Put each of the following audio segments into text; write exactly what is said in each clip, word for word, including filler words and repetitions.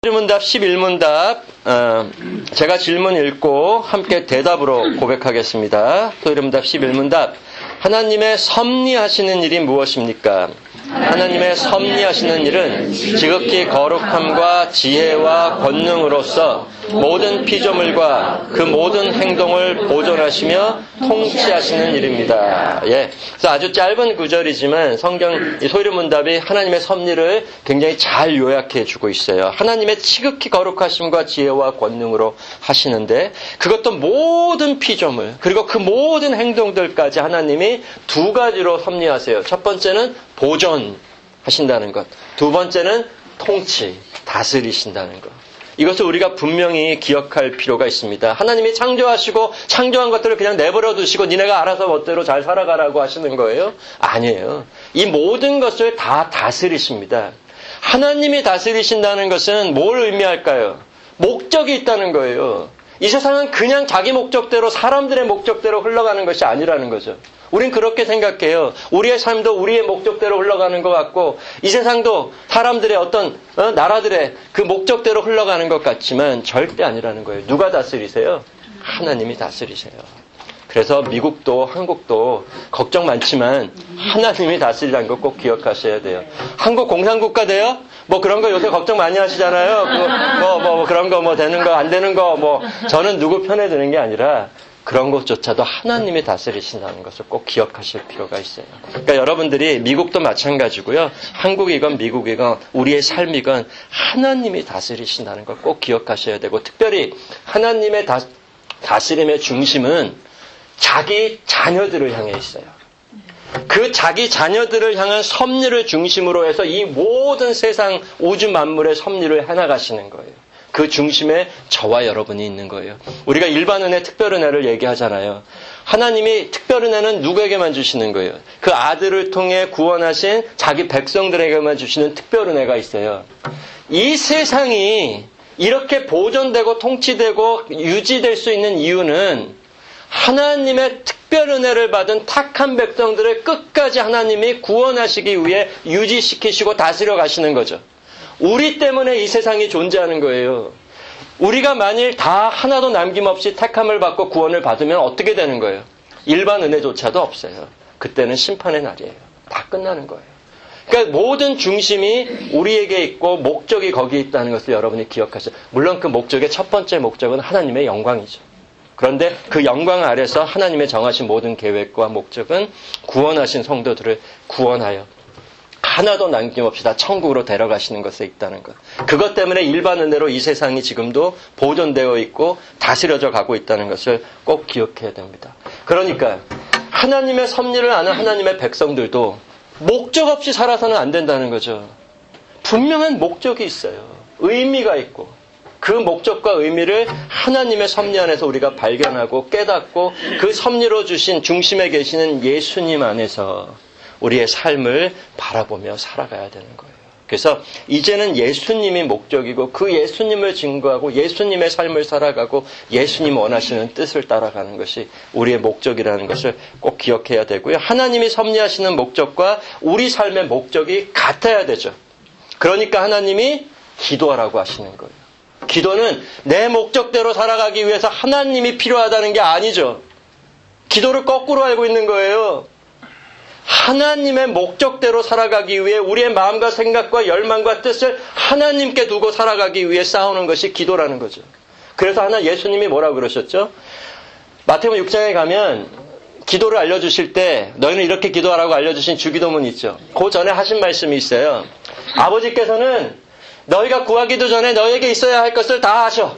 소리문답 십일 문답, 어, 제가 질문 읽고 함께 대답으로 고백하겠습니다. 소리문답 십일 문답. 하나님의 섭리하시는 일이 무엇입니까? 하나님의 섭리하시는 일은 지극히 거룩함과 지혜와 권능으로서 모든 피조물과 그 모든 행동을 보존하시며 통치하시는 일입니다. 예. 그래서 아주 짧은 구절이지만 성경 이 소리문답이 하나님의 섭리를 굉장히 잘 요약해 주고 있어요. 하나님의 지극히 거룩하심과 지혜와 권능으로 하시는데 그것도 모든 피조물 그리고 그 모든 행동들까지 하나님이 두 가지로 섭리하세요. 첫 번째는 보존하신다는 것. 두 번째는 통치, 다스리신다는 것. 이것을 우리가 분명히 기억할 필요가 있습니다. 하나님이 창조하시고 창조한 것들을 그냥 내버려 두시고 니네가 알아서 멋대로 잘 살아가라고 하시는 거예요? 아니에요. 이 모든 것을 다 다스리십니다. 하나님이 다스리신다는 것은 뭘 의미할까요? 목적이 있다는 거예요. 이 세상은 그냥 자기 목적대로 사람들의 목적대로 흘러가는 것이 아니라는 거죠. 우린 그렇게 생각해요. 우리의 삶도 우리의 목적대로 흘러가는 것 같고 이 세상도 사람들의 어떤 어? 나라들의 그 목적대로 흘러가는 것 같지만 절대 아니라는 거예요. 누가 다스리세요? 하나님이 다스리세요. 그래서 미국도 한국도 걱정 많지만 하나님이 다스리라는 거 꼭 기억하셔야 돼요. 한국 공산국가 돼요? 뭐 그런 거 요새 걱정 많이 하시잖아요. 뭐, 뭐, 뭐 그런 거 뭐 되는 거 안 되는 거 뭐 저는 누구 편에 드는 게 아니라 그런 것조차도 하나님이 다스리신다는 것을 꼭 기억하실 필요가 있어요. 그러니까 여러분들이 미국도 마찬가지고요. 한국이건 미국이건 우리의 삶이건 하나님이 다스리신다는 걸 꼭 기억하셔야 되고 특별히 하나님의 다, 다스림의 중심은 자기 자녀들을 향해 있어요. 그 자기 자녀들을 향한 섭리를 중심으로 해서 이 모든 세상 우주 만물의 섭리를 해나가시는 거예요. 그 중심에 저와 여러분이 있는 거예요. 우리가 일반 은혜, 특별 은혜를 얘기하잖아요. 하나님이 특별 은혜는 누구에게만 주시는 거예요? 그 아들을 통해 구원하신 자기 백성들에게만 주시는 특별 은혜가 있어요. 이 세상이 이렇게 보존되고 통치되고 유지될 수 있는 이유는 하나님의 특별 은혜를 받은 택한 백성들을 끝까지 하나님이 구원하시기 위해 유지시키시고 다스려 가시는 거죠. 우리 때문에 이 세상이 존재하는 거예요. 우리가 만일 다 하나도 남김없이 택함을 받고 구원을 받으면 어떻게 되는 거예요? 일반 은혜조차도 없어요. 그때는 심판의 날이에요. 다 끝나는 거예요. 그러니까 모든 중심이 우리에게 있고 목적이 거기에 있다는 것을 여러분이 기억하세요. 물론 그 목적의 첫 번째 목적은 하나님의 영광이죠. 그런데 그 영광 아래서 하나님의 정하신 모든 계획과 목적은 구원하신 성도들을 구원하여 하나도 남김없이 다 천국으로 데려가시는 것에 있다는 것. 그것 때문에 일반 은혜로 이 세상이 지금도 보존되어 있고 다스려져 가고 있다는 것을 꼭 기억해야 됩니다. 그러니까 하나님의 섭리를 아는 하나님의 백성들도 목적 없이 살아서는 안 된다는 거죠. 분명한 목적이 있어요. 의미가 있고 그 목적과 의미를 하나님의 섭리 안에서 우리가 발견하고 깨닫고 그 섭리로 주신 중심에 계시는 예수님 안에서 우리의 삶을 바라보며 살아가야 되는 거예요. 그래서 이제는 예수님이 목적이고 그 예수님을 증거하고 예수님의 삶을 살아가고 예수님 원하시는 뜻을 따라가는 것이 우리의 목적이라는 것을 꼭 기억해야 되고요. 하나님이 섭리하시는 목적과 우리 삶의 목적이 같아야 되죠. 그러니까 하나님이 기도하라고 하시는 거예요. 기도는 내 목적대로 살아가기 위해서 하나님이 필요하다는 게 아니죠. 기도를 거꾸로 알고 있는 거예요. 하나님의 목적대로 살아가기 위해 우리의 마음과 생각과 열망과 뜻을 하나님께 두고 살아가기 위해 싸우는 것이 기도라는 거죠. 그래서 하나 예수님이 뭐라고 그러셨죠? 마태복음 육 장에 가면 기도를 알려주실 때 너희는 이렇게 기도하라고 알려주신 주기도문이 있죠. 그 전에 하신 말씀이 있어요. 아버지께서는 너희가 구하기도 전에 너희에게 있어야 할 것을 다 하셔.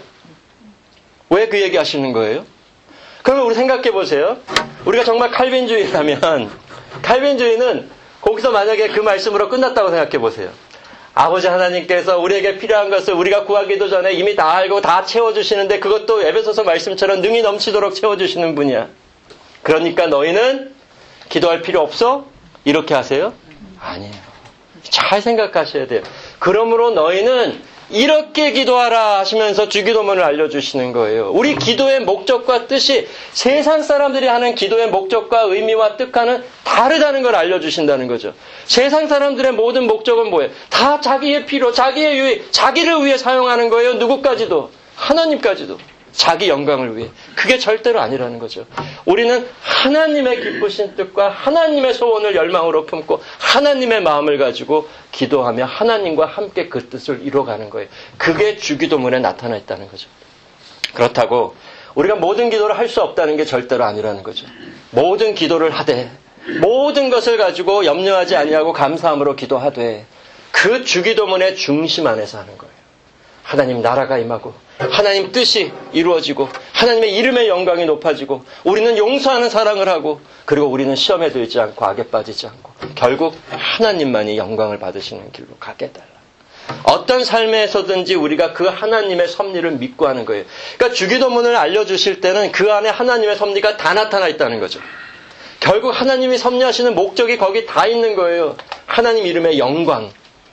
왜 그 얘기 하시는 거예요? 그러면 우리 생각해 보세요. 우리가 정말 칼빈주의라면 칼빈주의는 거기서 만약에 그 말씀으로 끝났다고 생각해 보세요. 아버지 하나님께서 우리에게 필요한 것을 우리가 구하기도 전에 이미 다 알고 다 채워주시는데 그것도 에베소서 말씀처럼 능히 넘치도록 채워주시는 분이야. 그러니까 너희는 기도할 필요 없어? 이렇게 하세요? 아니에요. 잘 생각하셔야 돼요. 그러므로 너희는 이렇게 기도하라 하시면서 주기도문을 알려주시는 거예요. 우리 기도의 목적과 뜻이 세상 사람들이 하는 기도의 목적과 의미와 뜻과는 다르다는 걸 알려주신다는 거죠. 세상 사람들의 모든 목적은 뭐예요? 다 자기의 필요, 자기의 유익, 자기를 위해 사용하는 거예요. 누구까지도. 하나님까지도. 자기 영광을 위해. 그게 절대로 아니라는 거죠. 우리는 하나님의 기쁘신 뜻과 하나님의 소원을 열망으로 품고 하나님의 마음을 가지고 기도하며 하나님과 함께 그 뜻을 이뤄가는 거예요. 그게 주기도문에 나타나 있다는 거죠. 그렇다고 우리가 모든 기도를 할 수 없다는 게 절대로 아니라는 거죠. 모든 기도를 하되 모든 것을 가지고 염려하지 아니하고 감사함으로 기도하되 그 주기도문의 중심 안에서 하는 거예요. 하나님 나라가 임하고 하나님 뜻이 이루어지고 하나님의 이름의 영광이 높아지고 우리는 용서하는 사랑을 하고 그리고 우리는 시험에 들지 않고 악에 빠지지 않고 결국 하나님만이 영광을 받으시는 길로 가게 해달라. 어떤 삶에서든지 우리가 그 하나님의 섭리를 믿고 하는 거예요. 그러니까 주기도문을 알려주실 때는 그 안에 하나님의 섭리가 다 나타나 있다는 거죠. 결국 하나님이 섭리하시는 목적이 거기 다 있는 거예요. 하나님 이름의 영광이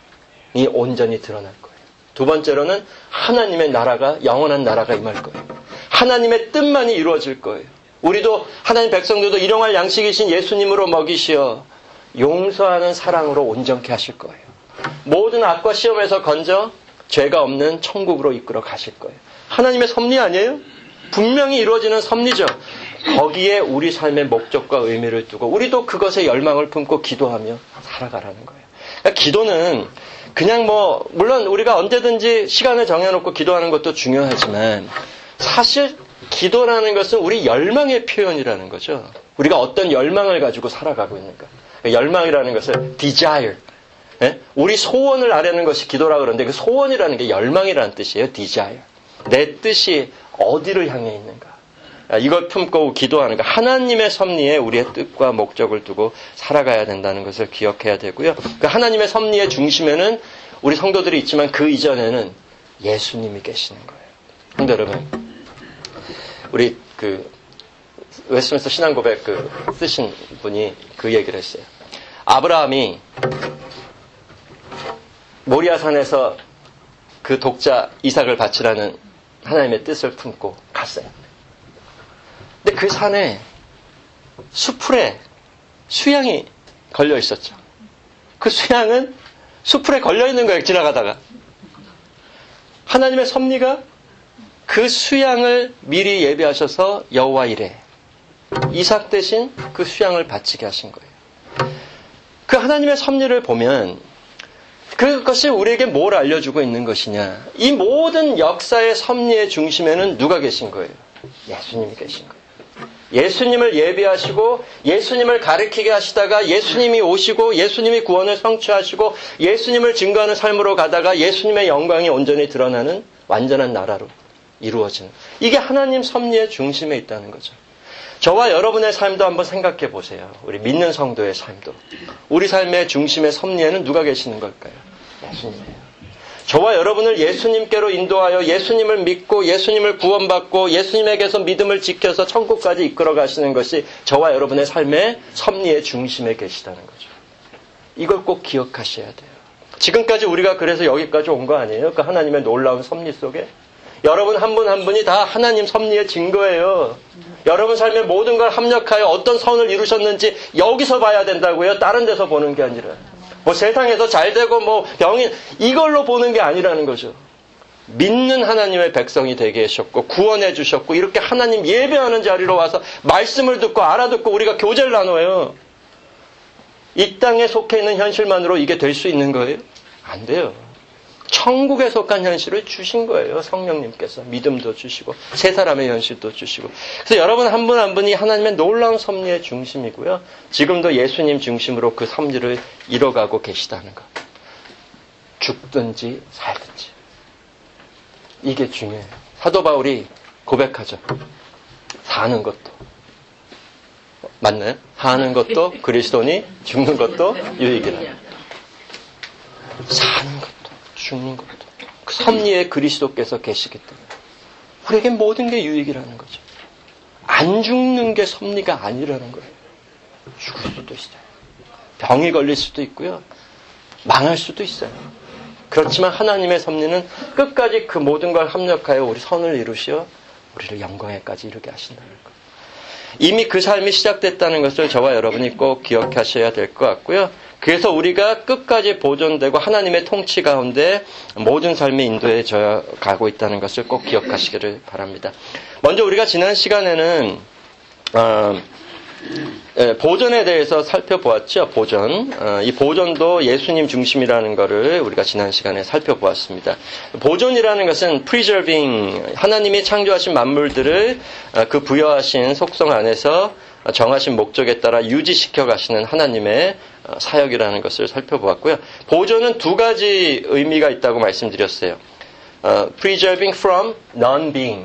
온전히 드러날 거예요. 두 번째로는 하나님의 나라가 영원한 나라가 임할 거예요. 하나님의 뜻만이 이루어질 거예요. 우리도 하나님 백성들도 일용할 양식이신 예수님으로 먹이시어 용서하는 사랑으로 온전케 하실 거예요. 모든 악과 시험에서 건져 죄가 없는 천국으로 이끌어 가실 거예요. 하나님의 섭리 아니에요? 분명히 이루어지는 섭리죠. 거기에 우리 삶의 목적과 의미를 두고 우리도 그것에 열망을 품고 기도하며 살아가라는 거예요. 그러니까 기도는 그냥 뭐 물론 우리가 언제든지 시간을 정해놓고 기도하는 것도 중요하지만 사실 기도라는 것은 우리 열망의 표현이라는 거죠. 우리가 어떤 열망을 가지고 살아가고 있는가. 열망이라는 것을 desire, 예? 우리 소원을 아뢰는 것이 기도라고 그러는데 그 소원이라는 게 열망이라는 뜻이에요. desire. 내 뜻이 어디를 향해 있는가. 이걸 품고 기도하는 거. 하나님의 섭리에 우리의 뜻과 목적을 두고 살아가야 된다는 것을 기억해야 되고요. 그 하나님의 섭리의 중심에는 우리 성도들이 있지만 그 이전에는 예수님이 계시는 거예요. 성도 여러분, 우리 그 웨스트민스터 신앙고백 그 쓰신 분이 그 얘기를 했어요. 아브라함이 모리아산에서 그 독자 이삭을 바치라는 하나님의 뜻을 품고 갔어요. 근데 그 산에 수풀에 수양이 걸려 있었죠. 그 수양은 수풀에 걸려 있는 거예요. 지나가다가. 하나님의 섭리가 그 수양을 미리 예비하셔서 여호와 이레 이삭 대신 그 수양을 바치게 하신 거예요. 그 하나님의 섭리를 보면 그것이 우리에게 뭘 알려주고 있는 것이냐. 이 모든 역사의 섭리의 중심에는 누가 계신 거예요? 예수님이 계신 거예요. 예수님을 예비하시고 예수님을 가르치게 하시다가 예수님이 오시고 예수님이 구원을 성취하시고 예수님을 증거하는 삶으로 가다가 예수님의 영광이 온전히 드러나는 완전한 나라로 이루어지는, 이게 하나님 섭리의 중심에 있다는 거죠. 저와 여러분의 삶도 한번 생각해 보세요. 우리 믿는 성도의 삶도. 우리 삶의 중심의 섭리에는 누가 계시는 걸까요? 예수님이에요. 저와 여러분을 예수님께로 인도하여 예수님을 믿고 예수님을 구원받고 예수님에게서 믿음을 지켜서 천국까지 이끌어 가시는 것이 저와 여러분의 삶의 섭리의 중심에 계시다는 거죠. 이걸 꼭 기억하셔야 돼요. 지금까지 우리가 그래서 여기까지 온 거 아니에요? 그 하나님의 놀라운 섭리 속에. 여러분 한 분 한 분이 다 하나님 섭리의 증거예요. 여러분 삶의 모든 걸 합력하여 어떤 선을 이루셨는지 여기서 봐야 된다고요. 다른 데서 보는 게 아니라. 뭐 세상에서 잘 되고 뭐 병인 이걸로 보는 게 아니라는 거죠. 믿는 하나님의 백성이 되게 하셨고 구원해 주셨고 이렇게 하나님 예배하는 자리로 와서 말씀을 듣고 알아듣고 우리가 교제를 나눠요. 이 땅에 속해 있는 현실만으로 이게 될 수 있는 거예요? 안 돼요. 천국에 속한 현실을 주신 거예요. 성령님께서 믿음도 주시고 세 사람의 현실도 주시고. 그래서 여러분 한 분 한 분이 하나님의 놀라운 섭리의 중심이고요. 지금도 예수님 중심으로 그 섭리를 이뤄가고 계시다는 것. 죽든지 살든지. 이게 중요해요. 사도 바울이 고백하죠. 사는 것도. 맞나요? 사는 것도 그리스도니 죽는 것도 유익이라. 사는 것도 죽는 것도 그 섭리에 그리스도께서 계시기 때문에 우리에게 모든 게 유익이라는 거죠. 안 죽는 게 섭리가 아니라는 거예요. 죽을 수도 있어요. 병이 걸릴 수도 있고요. 망할 수도 있어요. 그렇지만 하나님의 섭리는 끝까지 그 모든 걸 합력하여 우리 선을 이루시어 우리를 영광에까지 이르게 하신다는 것. 이미 그 삶이 시작됐다는 것을 저와 여러분이 꼭 기억하셔야 될 것 같고요. 그래서 우리가 끝까지 보존되고 하나님의 통치 가운데 모든 삶이 인도해져 가고 있다는 것을 꼭 기억하시기를 바랍니다. 먼저 우리가 지난 시간에는 어, 예, 보존에 대해서 살펴보았죠. 보존. 어, 이 보존도 예수님 중심이라는 것을 우리가 지난 시간에 살펴보았습니다. 보존이라는 것은 preserving, 하나님이 창조하신 만물들을 어, 그 부여하신 속성 안에서 정하신 목적에 따라 유지시켜 가시는 하나님의 어, 사역이라는 것을 살펴보았고요. 보존은 두 가지 의미가 있다고 말씀드렸어요. 어, preserving from non-being.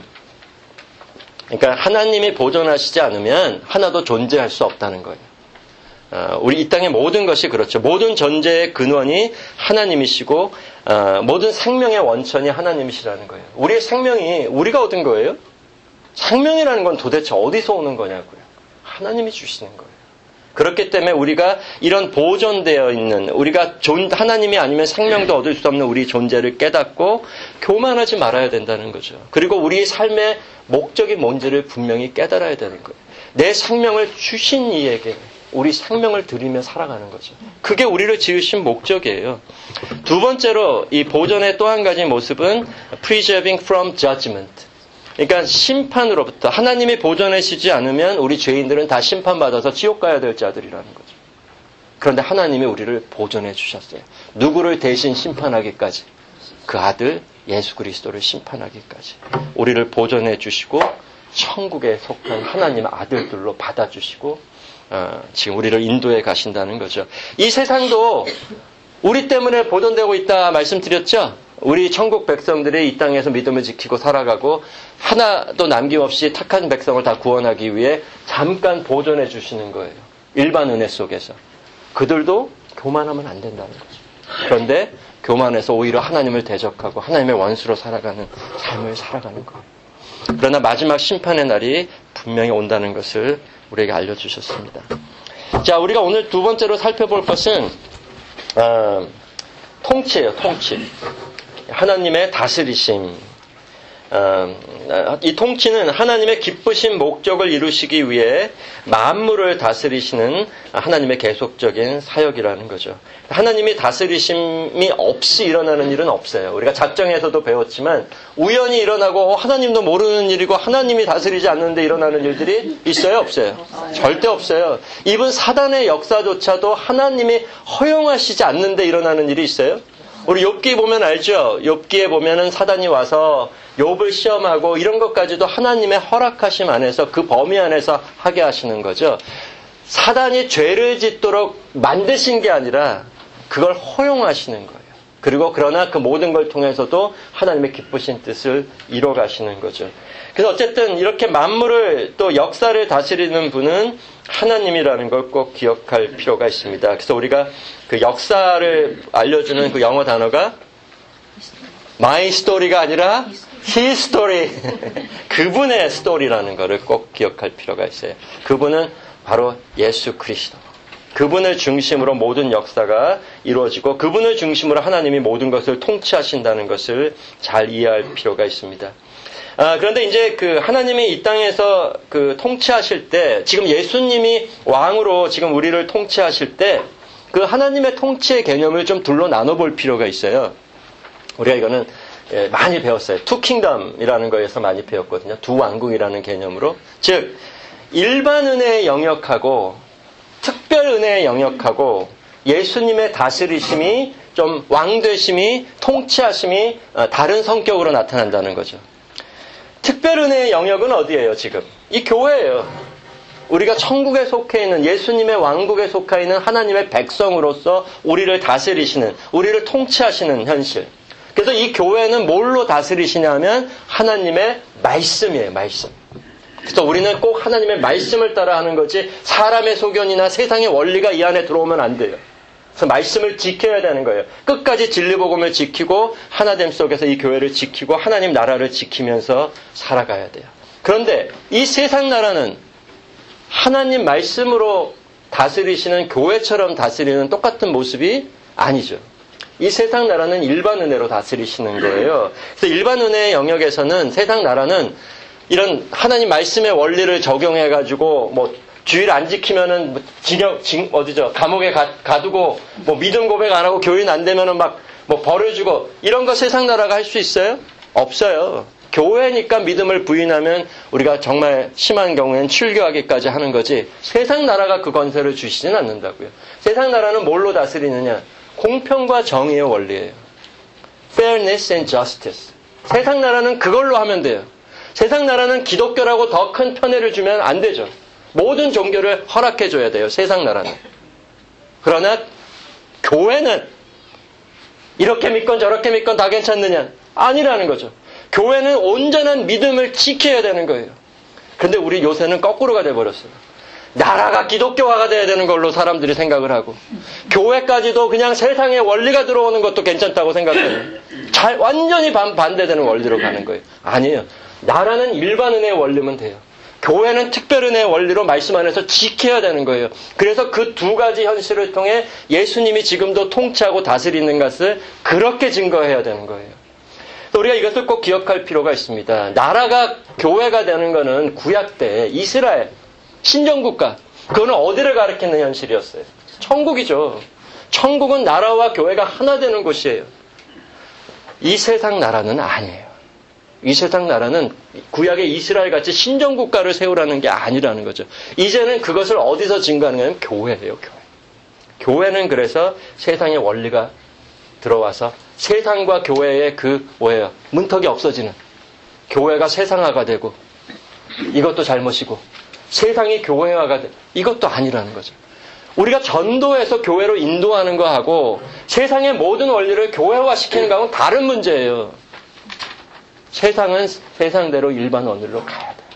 그러니까 하나님이 보존하시지 않으면 하나도 존재할 수 없다는 거예요. 어, 우리 이 땅의 모든 것이 그렇죠. 모든 존재의 근원이 하나님이시고 어, 모든 생명의 원천이 하나님이시라는 거예요. 우리의 생명이 우리가 얻은 거예요? 생명이라는 건 도대체 어디서 오는 거냐고요. 하나님이 주시는 거예요. 그렇기 때문에 우리가 이런 보존되어 있는 우리가 존, 하나님이 아니면 생명도 얻을 수 없는 우리 존재를 깨닫고 교만하지 말아야 된다는 거죠. 그리고 우리 삶의 목적이 뭔지를 분명히 깨달아야 되는 거예요. 내 생명을 주신 이에게 우리 생명을 드리며 살아가는 거죠. 그게 우리를 지으신 목적이에요. 두 번째로 이 보존의 또 한 가지 모습은 preserving from judgment. 그러니까 심판으로부터 하나님이 보존하시지 않으면 우리 죄인들은 다 심판받아서 지옥 가야 될 자들이라는 거죠. 그런데 하나님이 우리를 보존해 주셨어요. 누구를 대신 심판하기까지? 그 아들 예수 그리스도를 심판하기까지 우리를 보존해 주시고 천국에 속한 하나님의 아들들로 받아주시고 어, 지금 우리를 인도해 가신다는 거죠. 이 세상도 우리 때문에 보존되고 있다 말씀드렸죠? 우리 천국 백성들이 이 땅에서 믿음을 지키고 살아가고 하나도 남김없이 택한 백성을 다 구원하기 위해 잠깐 보존해 주시는 거예요. 일반 은혜 속에서. 그들도 교만하면 안 된다는 거죠. 그런데 교만해서 오히려 하나님을 대적하고 하나님의 원수로 살아가는 삶을 살아가는 거예요. 그러나 마지막 심판의 날이 분명히 온다는 것을 우리에게 알려주셨습니다. 자, 우리가 오늘 두 번째로 살펴볼 것은 어, 통치예요. 통치. 하나님의 다스리심. 어, 이 통치는 하나님의 기쁘신 목적을 이루시기 위해 만물을 다스리시는 하나님의 계속적인 사역이라는 거죠. 하나님이 다스리심이 없이 일어나는 일은 없어요. 우리가 작정에서도 배웠지만 우연히 일어나고 하나님도 모르는 일이고 하나님이 다스리지 않는데 일어나는 일들이 있어요? 없어요? 절대 없어요. 이분 사단의 역사조차도 하나님이 허용하시지 않는데 일어나는 일이 있어요? 우리 욥기 보면 알죠? 욥기에 보면은 사단이 와서 욥을 시험하고 이런 것까지도 하나님의 허락하심 안에서 그 범위 안에서 하게 하시는 거죠. 사단이 죄를 짓도록 만드신 게 아니라 그걸 허용하시는 거예요. 그리고 그러나 그 모든 걸 통해서도 하나님의 기쁘신 뜻을 이뤄 가시는 거죠. 그래서 어쨌든 이렇게 만물을 또 역사를 다스리는 분은 하나님이라는 걸 꼭 기억할 필요가 있습니다. 그래서 우리가 그 역사를 알려주는 그 영어 단어가 my story가 아니라 his story. 그분의 스토리라는 것을 꼭 기억할 필요가 있어요. 그분은 바로 예수 그리스도. 그분을 중심으로 모든 역사가 이루어지고 그분을 중심으로 하나님이 모든 것을 통치하신다는 것을 잘 이해할 필요가 있습니다. 아, 그런데 이제 그 하나님이 이 땅에서 그 통치하실 때, 지금 예수님이 왕으로 지금 우리를 통치하실 때, 그 하나님의 통치의 개념을 좀 둘로 나눠볼 필요가 있어요. 우리가 이거는 예, 많이 배웠어요. 투 킹덤이라는 거에서 많이 배웠거든요. 두 왕국이라는 개념으로. 즉, 일반 은혜의 영역하고 특별 은혜의 영역하고 예수님의 다스리심이 좀 왕되심이, 통치하심이 다른 성격으로 나타난다는 거죠. 특별 은혜의 영역은 어디예요, 지금? 이 교회예요. 우리가 천국에 속해 있는 예수님의 왕국에 속해 있는 하나님의 백성으로서 우리를 다스리시는, 우리를 통치하시는 현실. 그래서 이 교회는 뭘로 다스리시냐면 하나님의 말씀이에요, 말씀. 그래서 우리는 꼭 하나님의 말씀을 따라 하는 거지 사람의 소견이나 세상의 원리가 이 안에 들어오면 안 돼요. 그래서 말씀을 지켜야 되는 거예요. 끝까지 진리복음을 지키고 하나됨 속에서 이 교회를 지키고 하나님 나라를 지키면서 살아가야 돼요. 그런데 이 세상 나라는 하나님 말씀으로 다스리시는 교회처럼 다스리는 똑같은 모습이 아니죠. 이 세상 나라는 일반 은혜로 다스리시는 거예요. 그래서 일반 은혜의 영역에서는 세상 나라는 이런 하나님 말씀의 원리를 적용해가지고 뭐 주일 안 지키면은 뭐 징역, 징, 어디죠? 감옥에 가, 가두고 뭐 믿음 고백 안 하고 교인 안 되면은 막 뭐 벌을 주고 이런 거 세상 나라가 할 수 있어요? 없어요. 교회니까 믿음을 부인하면 우리가 정말 심한 경우엔 출교하기까지 하는 거지 세상 나라가 그 권세를 주시진 않는다고요. 세상 나라는 뭘로 다스리느냐? 공평과 정의의 원리예요. Fairness and justice. 세상 나라는 그걸로 하면 돼요. 세상 나라는 기독교라고 더 큰 편애를 주면 안 되죠. 모든 종교를 허락해 줘야 돼요. 세상 나라는. 그러나 교회는 이렇게 믿건 저렇게 믿건 다 괜찮느냐? 아니라는 거죠. 교회는 온전한 믿음을 지켜야 되는 거예요. 근데 우리 요새는 거꾸로가 돼버렸어요. 나라가 기독교화가 돼야 되는 걸로 사람들이 생각을 하고 교회까지도 그냥 세상에 원리가 들어오는 것도 괜찮다고 생각해요. 잘 완전히 반, 반대되는 원리로 가는 거예요. 아니에요. 나라는 일반 은혜의 원리면 돼요. 교회는 특별 은혜의 원리로 말씀 안에서 지켜야 되는 거예요. 그래서 그 두 가지 현실을 통해 예수님이 지금도 통치하고 다스리는 것을 그렇게 증거해야 되는 거예요. 우리가 이것을 꼭 기억할 필요가 있습니다. 나라가 교회가 되는 것은 구약 때 이스라엘 신정국가 그거는 어디를 가리키는 현실이었어요? 천국이죠. 천국은 나라와 교회가 하나 되는 곳이에요. 이 세상 나라는 아니에요. 이 세상 나라는 구약의 이스라엘 같이 신정국가를 세우라는 게 아니라는 거죠. 이제는 그것을 어디서 증거하는 거냐면 교회예요. 교회. 교회는 그래서 세상의 원리가 들어와서 세상과 교회의 그 뭐예요? 문턱이 없어지는 교회가 세상화가 되고 이것도 잘못이고 세상이 교회화가 되고 이것도 아니라는 거죠. 우리가 전도해서 교회로 인도하는 거하고 세상의 모든 원리를 교회화시키는 거하고는 다른 문제예요. 세상은 세상대로 일반 원리로 가야 돼요.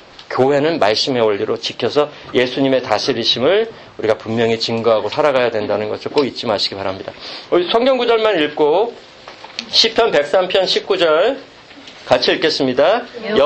교회는 말씀의 원리로 지켜서 예수님의 다스리심을 우리가 분명히 증거하고 살아가야 된다는 것을 꼭 잊지 마시기 바랍니다. 우리 성경 구절만 읽고 시편 백삼 편 십구 절 같이 읽겠습니다.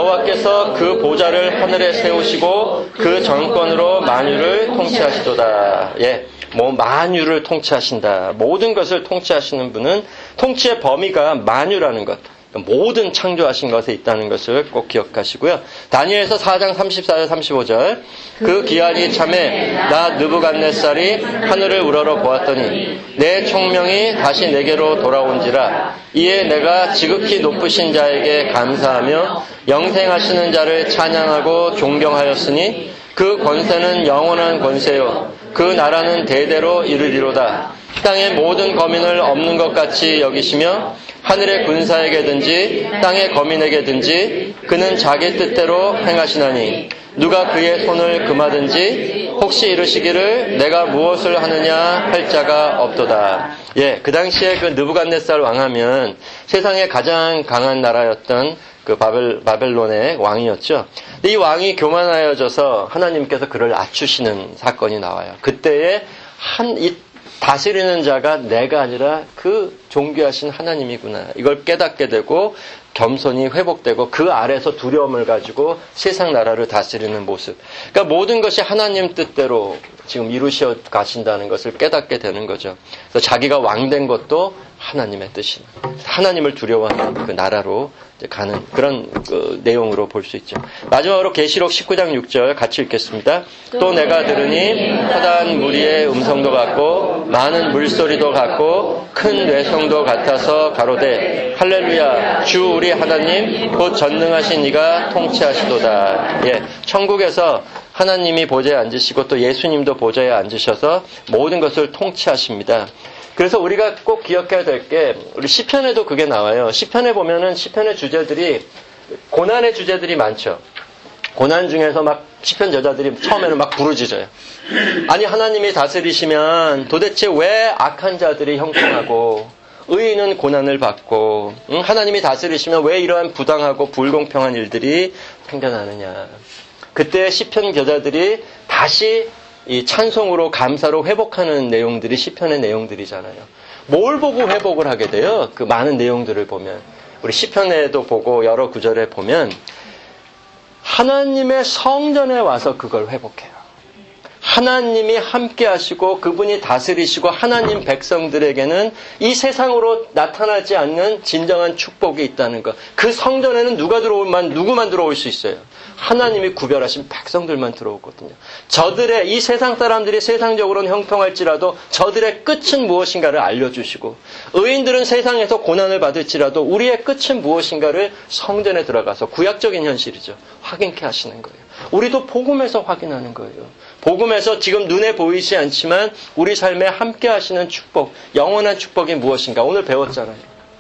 여호와께서 그 보좌를 하늘에 세우시고 그 정권으로 만유를 통치하시도다. 예, 뭐 만유를 통치하신다. 모든 것을 통치하시는 분은 통치의 범위가 만유라는 것. 모든 창조하신 것에 있다는 것을 꼭 기억하시고요. 다니엘서 사 장 삼십사 절 삼십오 절 그 기한이 참에 나 느부갓네살이 하늘을 우러러 보았더니 내 총명이 다시 내게로 돌아온지라 이에 내가 지극히 높으신 자에게 감사하며 영생하시는 자를 찬양하고 존경하였으니 그 권세는 영원한 권세요 그 나라는 대대로 이르리로다. 땅의 모든 거민을 없는 것 같이 여기시며 하늘의 군사에게든지 땅의 거민에게든지 그는 자기 뜻대로 행하시나니 누가 그의 손을 금하든지 혹시 이르시기를 내가 무엇을 하느냐 할 자가 없도다. 예, 그 당시에 그 느부갓네살 왕하면 세상에 가장 강한 나라였던 그 바벨, 바벨론의 왕이었죠. 이 왕이 교만하여져서 하나님께서 그를 낮추시는 사건이 나와요. 그때에 한, 이 다스리는 자가 내가 아니라 그 존귀하신 하나님이구나. 이걸 깨닫게 되고 겸손이 회복되고 그 아래서 두려움을 가지고 세상 나라를 다스리는 모습. 그러니까 모든 것이 하나님 뜻대로 지금 이루셔 가신다는 것을 깨닫게 되는 거죠. 그래서 자기가 왕된 것도 하나님의 뜻이다. 하나님을 두려워하는 그 나라로 가는 그런 그 내용으로 볼 수 있죠. 마지막으로 계시록 십구 장 육 절 같이 읽겠습니다. 또 내가 들으니 커다란 무리의 음성도 같고 많은 물소리도 같고 큰 뇌성도 같아서 가로되 할렐루야 주 우리 하나님 곧 전능하신 이가 통치하시도다. 예, 천국에서 하나님이 보좌에 앉으시고 또 예수님도 보좌에 앉으셔서 모든 것을 통치하십니다. 그래서 우리가 꼭 기억해야 될 게 우리 시편에도 그게 나와요. 시편에 보면은 시편의 주제들이 고난의 주제들이 많죠. 고난 중에서 막 시편 저자들이 처음에는 막 부르짖어요. 아니 하나님이 다스리시면 도대체 왜 악한 자들이 형통하고 의인은 고난을 받고 응? 하나님이 다스리시면 왜 이러한 부당하고 불공평한 일들이 생겨나느냐. 그때 시편 저자들이 다시 이 찬송으로 감사로 회복하는 내용들이 시편의 내용들이잖아요. 뭘 보고 회복을 하게 돼요? 그 많은 내용들을 보면 우리 시편에도 보고 여러 구절에 보면 하나님의 성전에 와서 그걸 회복해요. 하나님이 함께 하시고 그분이 다스리시고 하나님 백성들에게는 이 세상으로 나타나지 않는 진정한 축복이 있다는 것. 그 성전에는 누가 들어오면 누구만 들어올 수 있어요. 하나님이 구별하신 백성들만 들어오거든요. 저들의 이 세상 사람들이 세상적으로는 형통할지라도 저들의 끝은 무엇인가를 알려주시고 의인들은 세상에서 고난을 받을지라도 우리의 끝은 무엇인가를 성전에 들어가서 구약적인 현실이죠. 확인케 하시는 거예요. 우리도 복음에서 확인하는 거예요. 복음에서 지금 눈에 보이지 않지만 우리 삶에 함께 하시는 축복, 영원한 축복이 무엇인가 오늘 배웠잖아요.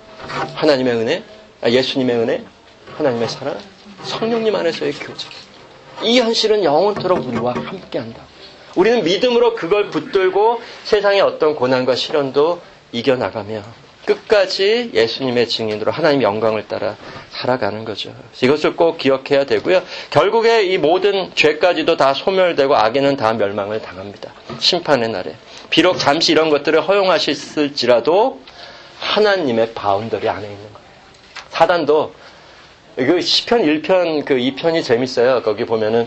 하나님의 은혜, 예수님의 은혜, 하나님의 사랑, 성령님 안에서의 교제. 이 현실은 영원토록 우리와 함께한다. 우리는 믿음으로 그걸 붙들고 세상의 어떤 고난과 시련도 이겨나가며 끝까지 예수님의 증인으로 하나님의 영광을 따라 살아가는 거죠. 이것을 꼭 기억해야 되고요. 결국에 이 모든 죄까지도 다 소멸되고 악에는 다 멸망을 당합니다. 심판의 날에. 비록 잠시 이런 것들을 허용하셨을지라도 하나님의 바운더리 안에 있는 거예요. 사단도 그 시편 일 편 그 이 편이 재밌어요. 거기 보면은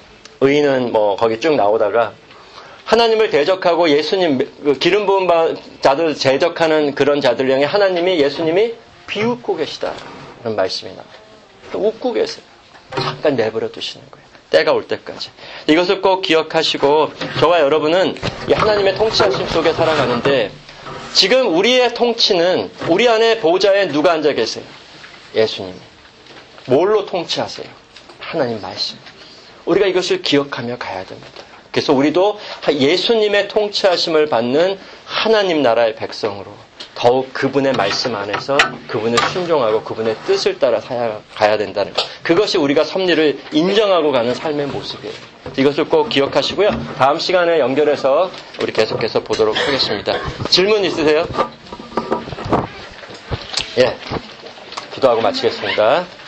의인은 뭐 거기 쭉 나오다가 하나님을 대적하고 예수님 기름 부은 자들 대적하는 그런 자들 향해 하나님이 예수님이 비웃고 계시다. 그런 말씀이 나와요. 웃고 계세요. 잠깐 내버려 두시는 거예요. 때가 올 때까지. 이것을 꼭 기억하시고 저와 여러분은 이 하나님의 통치하심 속에 살아가는데 지금 우리의 통치는 우리 안에 보좌에 누가 앉아 계세요? 예수님이. 뭘로 통치하세요? 하나님 말씀. 우리가 이것을 기억하며 가야 됩니다. 그래서 우리도 예수님의 통치하심을 받는 하나님 나라의 백성으로 더욱 그분의 말씀 안에서 그분을 순종하고 그분의 뜻을 따라 가야 된다는 것. 그것이 우리가 섭리를 인정하고 가는 삶의 모습이에요. 이것을 꼭 기억하시고요. 다음 시간에 연결해서 우리 계속해서 보도록 하겠습니다. 질문 있으세요? 예. 기도하고 마치겠습니다.